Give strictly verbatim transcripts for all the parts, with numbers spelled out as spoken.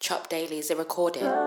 Chop Dailies, are recorded. Boy,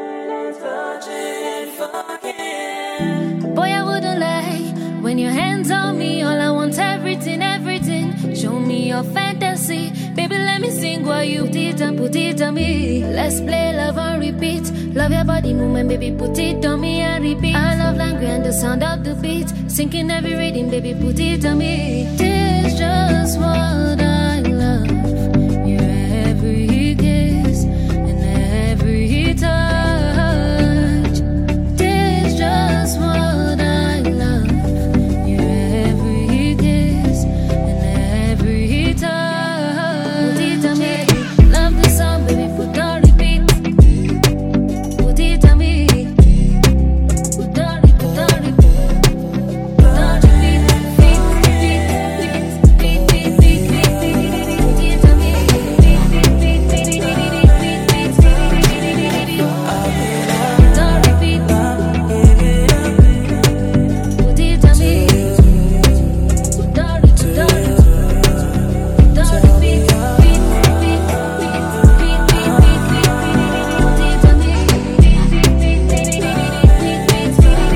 I wouldn't lie. When your hands on me, all I want everything, everything. Show me your fantasy. Baby, let me sing while you put it and put it on me. Let's play love and repeat. Love your body movement, baby, put it on me and repeat. I love language and the sound of the beat. Sinking every rhythm, baby, put it on me. This just what I love. Your every kiss and every touch. This just what I love. Your every kiss and every touch. Put it on me. Love the song, baby, put on repeat. Put it on me. Put on it, put on it. Put on repeat. Beat, beat, beat, beat, beat, beat, beat, beat. Put it on me. Beat, beat, beat, beat, beat, beat, beat, beat, beat, beat. Put on repeat. Put it on me. Put on it, put on it. Put on repeat. Beat, beat, beat, beat, beat, beat, beat, beat. Put it on me. Beat, beat, beat, beat, beat, beat, beat,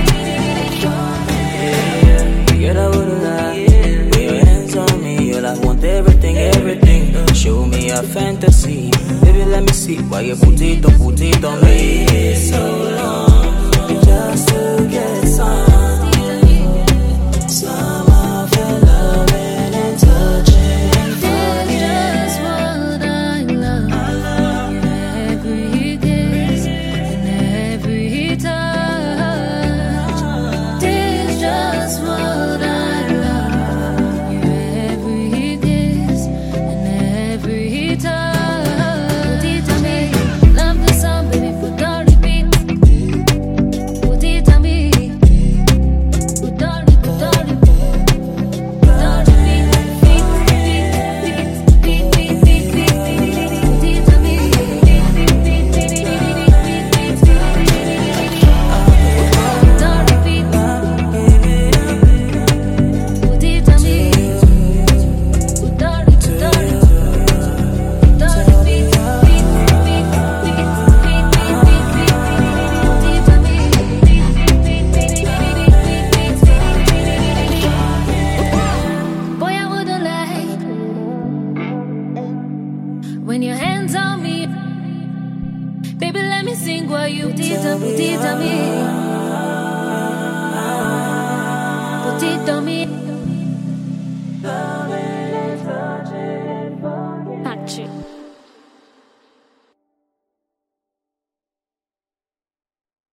beat. Girl, I wouldn't lie. With your hands on me, all I want everything, everything. Show me a fantasy. Baby, let me see why you put it on, put it on me. So long, just to get some, some of your loving and touching. That's just what I love. Every kiss and every touch. That's just what I love. Every kiss and every touch. Put it on me. Love the song, baby, put on repeat. Put it on me. Put on it, put on it. Put on repeat. Beat, beat, beat, beat, beat, beat, beat, beat. Put it on me. Beat, beat, beat, beat, beat, beat, beat, beat, beat, beat. Put on repeat. Put it on me. Put on it, put on it. Put on repeat. Beat, beat, beat, beat, beat, beat, beat, beat. Put it on me. Beat, beat, beat, beat, beat, beat, beat, beat. Boy, I wouldn't lie. When your hands on me, baby, let me sing while you put it on, put it on me. Put it on me.